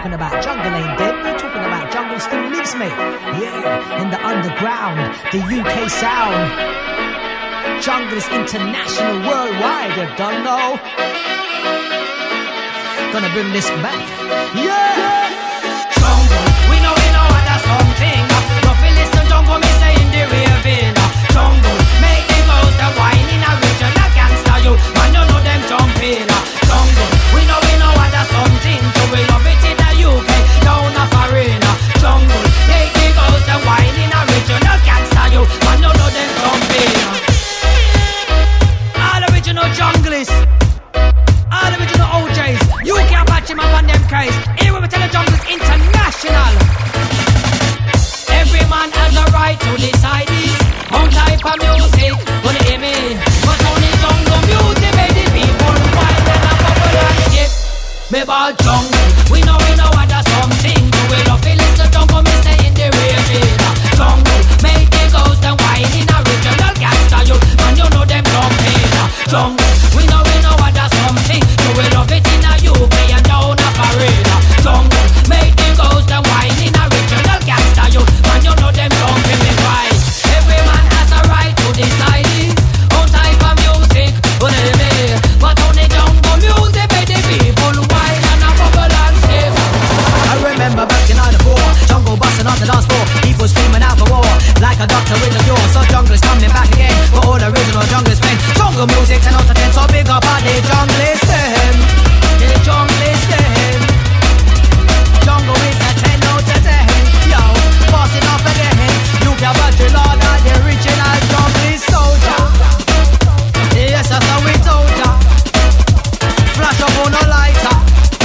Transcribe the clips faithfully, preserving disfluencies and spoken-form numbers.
talking about jungle ain't dead. We're talking about jungle still lives, mate. Yeah, in the underground, the U K sound. Jungle is international, worldwide, you don't know. Gonna bring this back. Yeah! Jungle, we know we know what that's something. Don't feel listen, jungle, me say in the ravine. Jungle, make the girls that whine in a original gangster you. Man, you know them jumping. Jungle, we know we know what that's something. So we love it in the U K, down a foreign. Jungle, make the girls that whine in a original gangster you. Man, you know them jumping. All original junglists, all original O Js. You can't patch him up on them case. Here we tell the jungle is international. Every man has a right to decide his own type of music. But hear me, but only jungle music made the people wild and a bubble and skip. Me ball jungle, we know we know what that's something. So we love to listen jungle, me say in the ravine. Jungle, make the ghost and whine in original gangster you. Man, you know them jumping. Jungle, we know we know what that's something. So we love it in a U K and down a foreign. Jungle, make the ghost and whine in original gangster you. Man, you know them jumping me right. Every man has a right to decide his own type of music. But hey, me, but only jungle music made the people whine and a bubble and skip. I remember back in ninety-four, jungle busting on the dance floor, people screaming out for war, like a doctor with a cure. So jungle is coming back again for all original junglers men. Jungle music ten out of ten, so big up on the junglers them. The junglers them. Jungle is a ten out of ten. Yo, pass it up again. You can battle all of the original jungle soldier. Yes, that's how we told ya. Flash up on a lighter.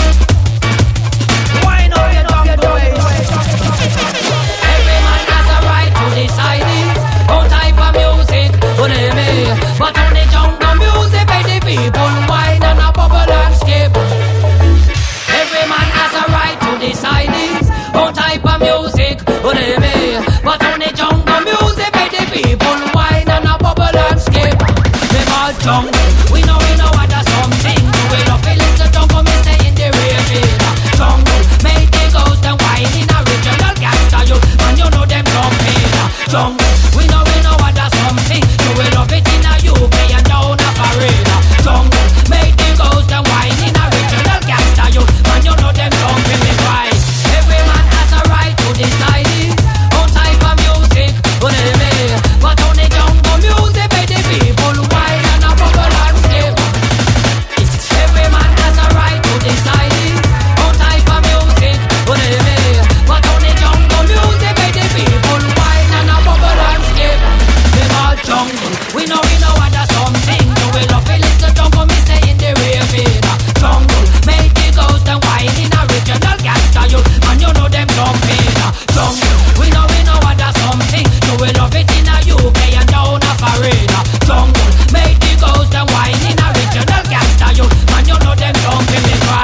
Wind up your jungle ways. Every man has a right to decide his own type of music. But hey, me, but only jungle music made the people whine and a bubble and skip. Every man has a right to decide his own type of music. But hey, me, but only jungle music made the people whine and a bubble and skip. Me ball jungle, we know we know what that's something. We love to listen jungle, me say in the ravine. Jungle, make the ghost and whine in original gangster you. Man, you know them jumping. Jungle, we know we know what that's something. So we love it in a U K and down a foreign.